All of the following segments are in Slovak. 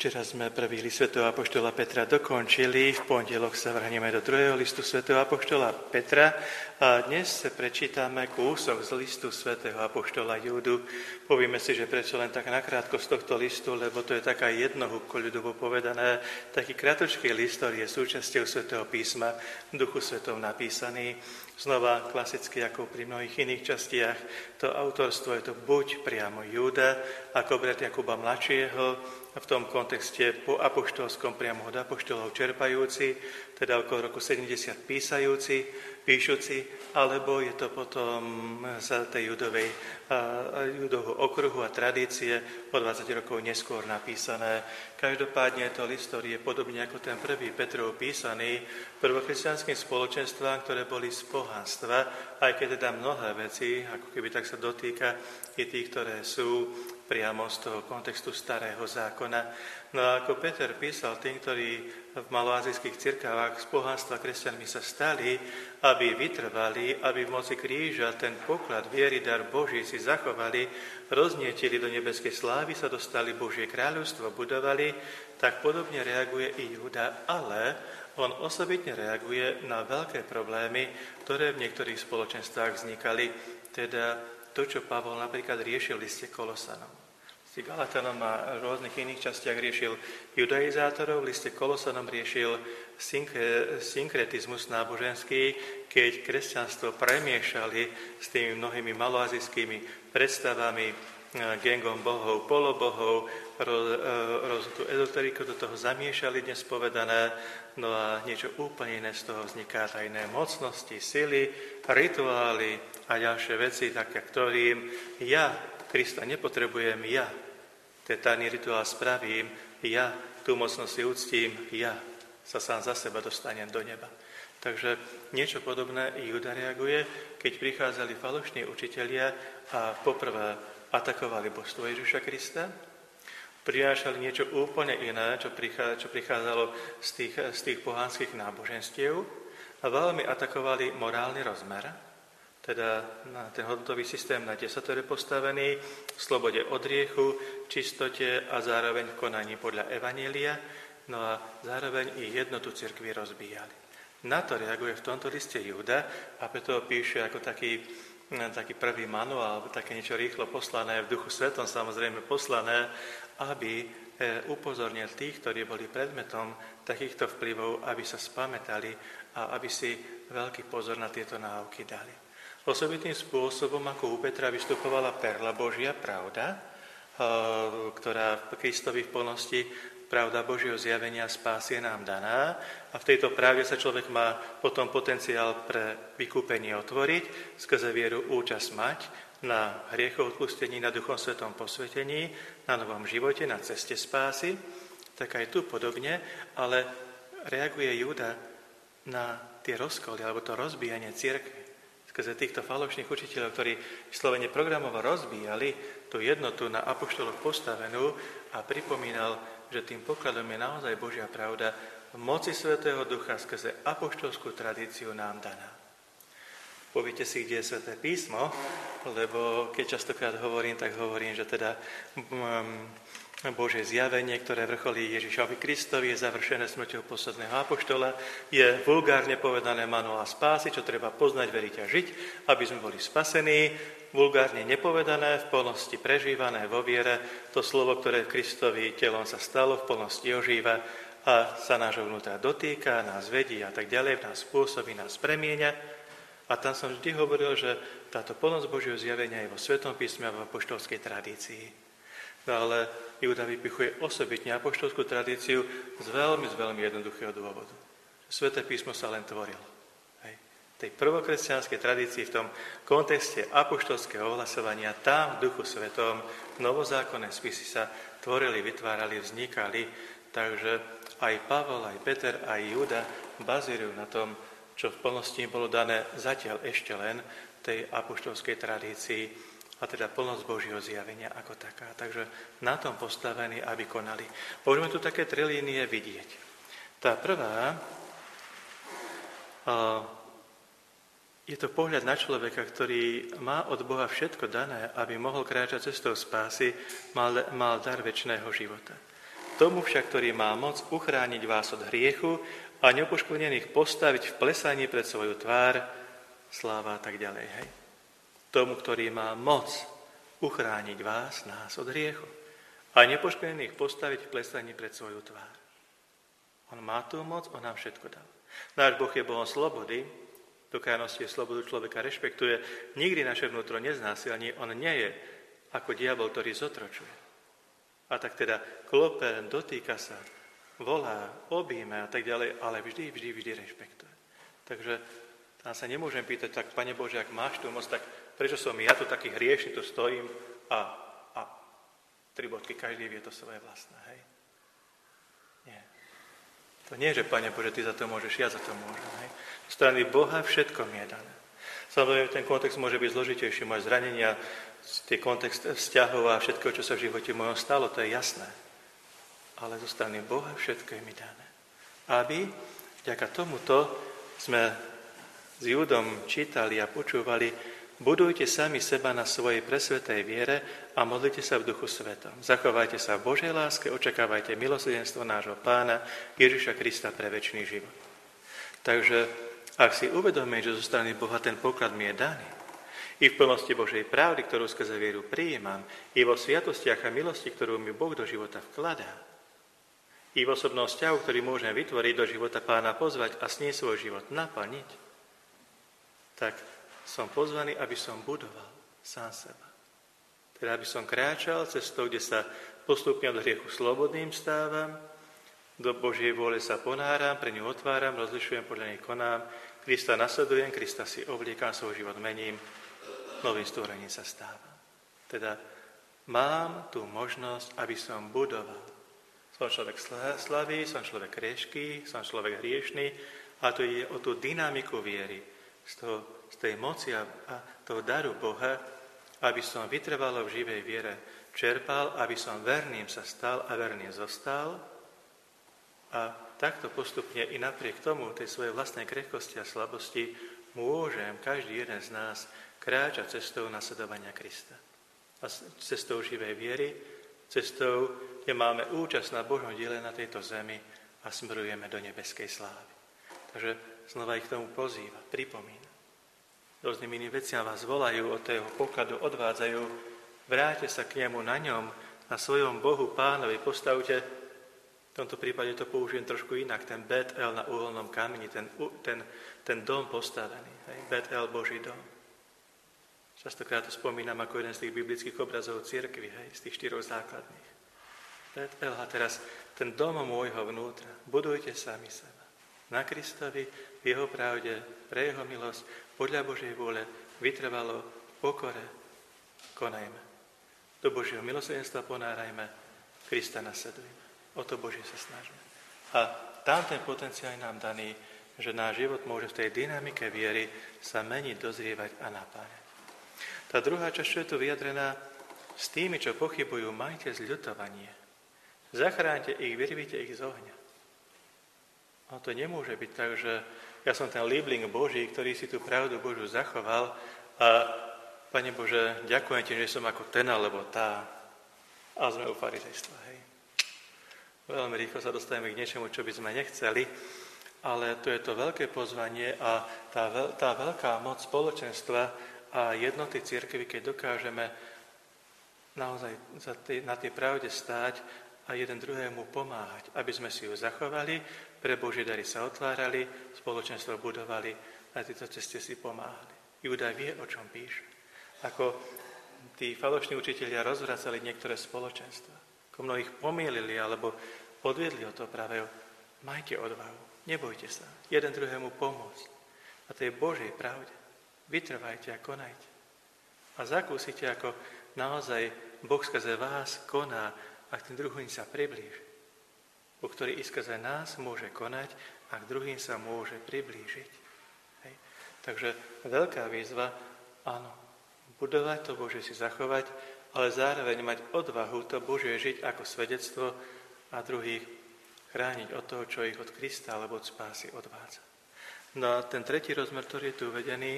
Včera sme prvý list svätého apoštola Petra dokončili, v pondelok sa vrhneme do druhého listu svätého apoštola Petra a dnes prečítame kúsok z listu svätého apoštola Júdu. Povieme si, že prečo len tak nakrátko z tohto listu, lebo to je taká jednohúbko ľudovo povedané, taký kratočký list, ktorý je súčasťou svätého písma, v Duchu Svetom napísaný. Znova klasicky ako pri mnohých iných častiach, to autorstvo je to buď priamo Júda, ako brat Jakuba mladšieho, v tom kontexte po apoštolskom priamo od apoštolov čerpajúci, teda okolo roku 70 píšuci, alebo je to potom za tej Judovho okruhu a tradície o 20 rokov neskôr napísané. Každopádne je to list, ktorý je podobne ako ten prvý Petrov písaný prvokresťanským spoločenstvám, ktoré boli z pohanstva, aj keď teda mnohé veci, ako keby tak sa dotýka i tých, ktoré sú priamo z toho kontextu starého zákona. No a ako Peter písal tým, ktorí v maloázijských cirkávach z pohanstva kresťanmi sa stali, aby vytrvali, aby v moci kríža ten poklad viery, dar Boží si zachovali, roznietili do nebeskej slávy, sa dostali Božie kráľovstvo, budovali, tak podobne reaguje i Júda, ale on osobitne reaguje na veľké problémy, ktoré v niektorých spoločenstvách vznikali, teda to, čo Pavol napríklad riešil v liste Kolosanom. V liste Galatanom a v rôznych iných častiach riešil judaizátorov, v liste Kolosanom riešil synkretizmus náboženský, keď kresťanstvo premiešali s tými mnohými maloazijskými predstavami, gengom bohov, polobohov, tú ezoteriku do toho zamiešali, dnes povedané, no a niečo úplne iné z toho vzniká, tajné mocnosti, sily, rituály a ďalšie veci, tak ktorým ja Krista nepotrebujem, ja ten tajný rituál spravím, ja tú mocnosť si uctím, ja sa sám za seba dostanem do neba. Takže niečo podobné Júda reaguje, keď prichádzali falošní učitelia a poprvé atakovali božstvo Ježiša Krista, prinášali niečo úplne iné, čo prichádzalo z tých pohanských náboženstiev a veľmi atakovali morálny rozmer, teda na ten hodnotový systém na desatore postavený, v slobode od hriechu, čistote a zároveň v konaní podľa evanjelia, no a zároveň i jednotu cirkvi rozbíjali. Na to reaguje v tomto liste Júda a preto píše ako taký prvý manuál, také niečo rýchlo poslané, v Duchu Svetom samozrejme poslané, aby upozornil tých, ktorí boli predmetom takýchto vplyvov, aby sa spamätali a aby si veľký pozor na tieto náuky dali. Osobitným spôsobom, ako u Petra vystupovala perla Božia pravda, ktorá v Kristovi v plnosti pravda Božieho zjavenia spásy je nám daná a v tejto pravde sa človek má potom potenciál pre vykúpenie otvoriť, skrze vieru účasť mať na hriechov odpustení, na Duchom Svetom posvetení, na novom živote, na ceste spásy, tak aj tu podobne, ale reaguje Júda na tie rozkoly alebo to rozbíjanie cirkvi. Skrze týchto falošných učiteľov, ktorí vyslovene programovo rozbíjali tú jednotu na apoštoloch postavenú a pripomínal, že tým pokladom je naozaj Božia pravda v moci Svätého Ducha skrze apoštolskú tradíciu nám daná. Poviete si, kde je Sväté písmo, lebo keď častokrát hovorím, tak hovorím, že teda Božie zjavenie, ktoré vrcholí Ježišovi Kristovi, je završené smrťou posledného apoštola, je vulgárne povedané manuál spásy, čo treba poznať, veriť a žiť, aby sme boli spasení, vulgárne nepovedané, v plnosti prežívané vo viere, to slovo, ktoré Kristovi telom sa stalo, v plnosti ožíva a sa nášho vnútra dotýka, nás vedí a tak ďalej, nás spôsobí, nás premieňa. A tam som vždy hovoril, že táto plnosť Božieho zjavenia je vo Svetom písme a v apoštolskej tradícii. No ale Júda vypichuje osobitne apoštolskú tradíciu z veľmi jednoduchého dôvodu. Sväté písmo sa len tvorilo. V tej prvokresťanskej tradícii, v tom kontexte apoštolského ohlasovania, tam v Duchu Svetom novozákonné spisy sa tvorili, vytvárali, vznikali, takže aj Pavol, aj Peter, aj Júda bazírujú na tom, čo v plnosti bolo dané zatiaľ ešte len tej apoštolskej tradícii, a teda plnosť Božieho zjavenia ako taká. Takže na tom postavení, aby konali. Môžeme tu také 3 línie vidieť. Tá prvá je to pohľad na človeka, ktorý má od Boha všetko dané, aby mohol kráčať cestou spásy, mal dar večného života. tomu však, ktorý má moc uchrániť vás od hriechu a nepoškvrnených postaviť v plesaní pred svoju tvár, sláva a tak ďalej. Hej. Tomu, ktorý má moc uchrániť vás, nás od hriechu a nepoškvrnených postaviť v plesaní pred svoju tvár. On má tú moc, on nám všetko dal. Náš Boh je Bohom slobody, do krajnosti slobodu človeka rešpektuje, nikdy naše vnútro neznásilní, on nie je ako diabol, ktorý zotročuje. A tak teda klope, dotýka sa, volá, objíme a tak ďalej, ale vždy rešpektuje. Takže tam sa nemôžem pýtať, tak Pane Bože, ak máš tú moc, tak prečo som ja tu taký hriešný, tu stojím a 3 bodky, každý vie to svoje vlastné, hej? Nie. To nie je, že Pane Bože, ty za to môžeš, ja za to môžem, hej? Z strany Boha všetko mi je dané. Samozrejme, ten kontext môže byť zložitejší, moje zranenia, tie kontext vzťahov a všetko, čo sa v živote mojom stalo, to je jasné. Ale zo strany Boha všetko je mi dané. Aby vďaka tomuto sme s Júdom čítali a počúvali: budujte sami seba na svojej presvetej viere a modlite sa v Duchu Svetom. Zachovajte sa v Božej láske, očakávajte milosrdenstvo nášho Pána Ježiša Krista pre večný život. Takže ak si uvedomíme, že zo strany Boha ten poklad mi je daný, i v plnosti Božej pravdy, ktorú skrze vieru prijímam, i vo sviatostiach a milosti, ktorú mi Boh do života vkladá, i v osobnom vzťahu, ktorý môžem vytvoriť, do života Pána pozvať a s ním svoj život naplniť, tak som pozvaný, aby som budoval sám seba. Teda, aby som kráčal cestou, kde sa postupne od hriechu slobodným stávam, do Božej vôle sa ponáram, pre ňu otváram, rozlišujem, podľa nej konám, Krista nasledujem, Krista si obliekam, svoj život mením, novým stvorením sa stávam. Teda mám tú možnosť, aby som budoval. Som človek slavý, som človek krešký, som človek hriešný, a to je o tú dynamiku viery, z tej moci a toho daru Boha, aby som vytrvalo v živej viere čerpal, aby som verným sa stal a verným zostal. A takto postupne i napriek tomu, tej svojej vlastnej krehkosti a slabosti, môžem každý jeden z nás kráčať cestou nasledovania Krista. A cestou živej viery, cestou, kde máme účasť na Božom diele na tejto zemi a smerujeme do nebeskej slávy. Takže znova ich k tomu pozýva, pripomína. Rôznymi inými veciam vás volajú, od toho pokladu odvádzajú, vráťte sa k nemu na ňom, na svojom Bohu Pánovi, postavte. V tomto prípade to použijem trošku inak, ten Bet-El na uholnom kameni, ten dom postavený, hej, Bet-El, Boží dom. Častokrát to spomínam ako jeden z tých biblických obrazov cirkvi, hej, z tých 4 základných. Bet-El, a teraz ten dom môjho vnútra, budujte sami seba. Na Kristovi, v jeho pravde, pre jeho milosť, podľa Božej vôle, vytrvalo, v pokore, konajme. Do Božieho milosrdenstva ponárajme, Krista nasledujme. O to Božie sa snažíme. A tam ten potenciál je nám daný, že náš život môže v tej dynamike viery sa meniť, dozrievať a napájať. Tá druhá časť, čo je tu vyjadrená, s tými, čo pochybujú, majte zľutovanie. Zachráňte ich, vyrvite ich z ohňa. No to nemôže byť tak, že ja som ten líbling Boží, ktorý si tú pravdu Božiu zachoval a Pane Bože, ďakujem Ti, že som ako ten alebo tá. A sme u farizejstva, hej. Veľmi rýchlo sa dostaneme k niečomu, čo by sme nechceli, ale to je to veľké pozvanie a tá veľká moc spoločenstva a jednoty cirkvi, keď dokážeme naozaj na tej pravde stáť a jeden druhému pomáhať, aby sme si ju zachovali, pre Božie dary sa otvárali, spoločenstvo budovali, na tejto ceste si pomáhali. Júda vie, o čom píše. Ako tí falošní učitelia rozvracali niektoré spoločenstva, ako mnohých pomýlili alebo odviedli od toho pravého. Majte odvahu, nebojte sa, jeden druhému pomôcť. A tej Božej pravde vytrvajte a konajte. A zakúsite, ako naozaj Boh skrze vás koná a k tým druhým sa priblíži. Boh, ktorý i skrze nás môže konať a k druhým sa môže priblížiť. Hej. Takže veľká výzva, áno, budovať to Božie si zachovať, ale zároveň mať odvahu to Božie žiť ako svedectvo a druhých chrániť od toho, čo ich od Krista alebo od spásy odvádza. No a ten tretí rozmer, ktorý je tu uvedený,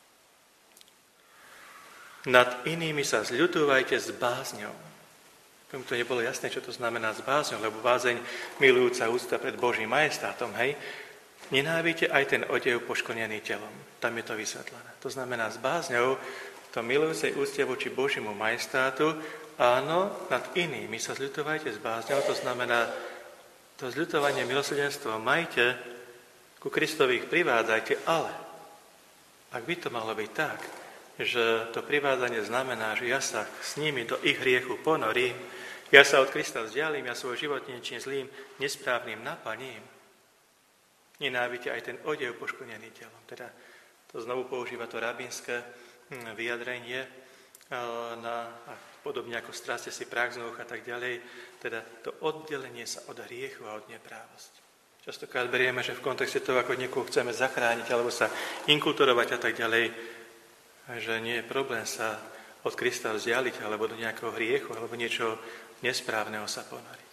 nad inými sa zľutúvajte s bázňou. Tomu to nebolo jasné, čo to znamená s bázňou, lebo bázeň milujúca úcta pred Božím majestátom, hej. Nenávidíte aj ten odev poškvrnený telom. Tam je to vysvetlené. To znamená s bázňou, to milujúcej úcte voči Božiemu majestátu, áno, nad inými sa zľutovajte s bázňou, to znamená to zľutovanie milosrdenstvo majte, ku Kristovi ich privádzajte, ale ak by to malo byť tak, že to privádzanie znamená, že ja sa s nimi do ich hriechu ponorím, ja sa od Krista vzdialím, ja svoj život niečím zlým, nesprávnym naplním, nenávidíte aj ten odev poškvrnený telom. Teda to znovu používa to rabínske vyjadrenie, podobne ako stráste si prach z nôh a tak ďalej, teda to oddelenie sa od hriechu a od neprávosti. Častokrát berieme, že v kontexte toho, ako niekoho chceme zachrániť alebo sa inkulturovať a tak ďalej, že nie je problém sa od Krista vzdialiť alebo do nejakého hriechu alebo niečo nesprávneho sa ponoriť.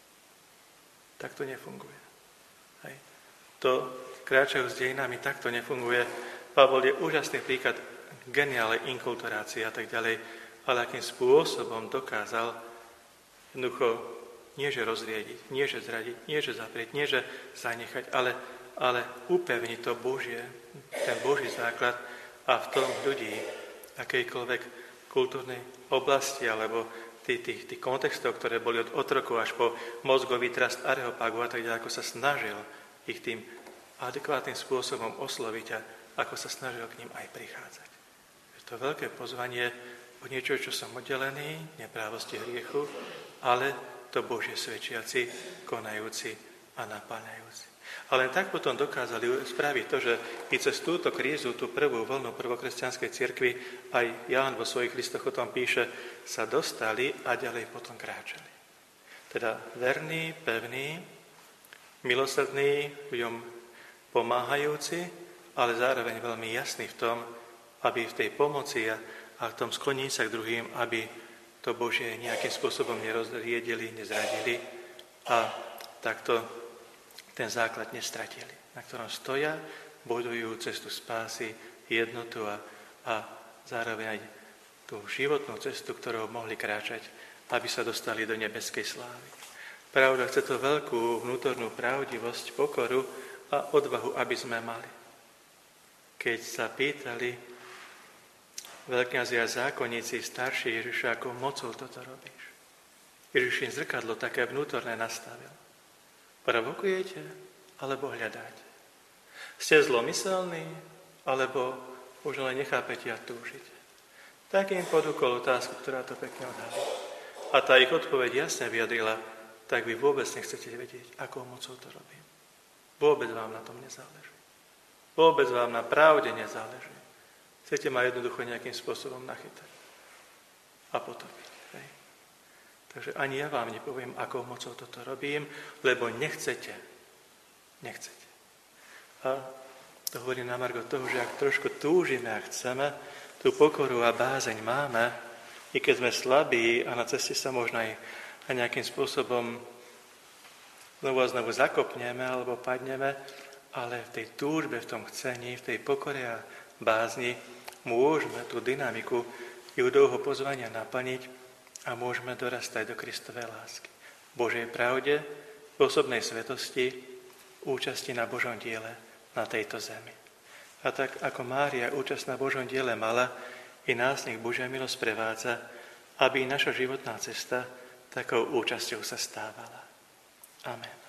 Tak to nefunguje. Hej. To kráčajú s dejinami, tak to nefunguje. Pavol je úžasný príklad geniálnej inkulturácie a tak ďalej, ale akým spôsobom dokázal jednoducho nie že rozriediť, nie že zradiť, nie že zaprieť, nie že zanechať, ale upevniť to Božie, ten Boží základ a v tom ľudí akejkoľvek kultúrnej oblasti alebo tých kontextov, ktoré boli od otrokov až po mozgový trast Areopagu a tak ďalej, ako sa snažil ich tým adekvátnym spôsobom osloviť a ako sa snažil k ním aj prichádzať. Je to veľké pozvanie o niečo, čo som oddelený, neprávosti hriechu, ale to Božie svedčiaci, konajúci a napáľajúci. A len tak potom dokázali spraviť to, že i cez túto krízu, tú prvú vlnu prvokresťanskej cirkvi, aj Ján vo svojich listoch o tom píše, sa dostali a ďalej potom kráčali. Teda verný, pevný, milosrdný, ľuďom pomáhajúci, ale zároveň veľmi jasný v tom, aby v tej pomoci a v tom skloní sa k druhým, aby to Božie nejakým spôsobom nerozriedili, nezradili a takto ten základ nestratili, na ktorom stoja, bojujú cestu spásy, jednotu a zároveň aj tú životnú cestu, ktorou mohli kráčať, aby sa dostali do nebeskej slávy. Pravda chce to veľkú vnútornú pravdivosť, pokoru a odvahu, aby sme mali. Keď sa pýtali veľkňazi a zákonníci starší Ježiša, ako mocou toto robíš. Ježiš im zrkadlo také vnútorné nastavil. Provokujete, alebo hľadáte? Ste zlomyselní, alebo už len nechápete a túžite? Tak im podúkol otázku, ktorá to pekne odhalí. A tá ich odpoveď jasne vyjadrila, tak vy vôbec nechcete vedieť, akou mocou to robím. Vôbec vám na tom nezáleží. Vôbec vám na pravde nezáleží. Chcete ma jednoducho nejakým spôsobom nachytať a potopiť. Hej. Takže ani ja vám nepoviem, akou mocou toto robím, lebo nechcete. Nechcete. A to hovorím na margo toho, že ak trošku túžime a chceme, tú pokoru a bázeň máme, i keď sme slabí a na ceste sa možno aj nejakým spôsobom znovu a znovu zakopneme alebo padneme, ale v tej túžbe, v tom chcení, v tej pokore a bázni môžeme tú dynamiku Judovho pozvania naplniť a môžeme dorastať do Kristovej lásky. Božej pravde, osobnej svetosti, účasti na Božom diele na tejto zemi. A tak ako Mária účasť na Božom diele mala, i nás nech Božia milosť prevádza, aby naša životná cesta takou účasťou sa stávala. Amen.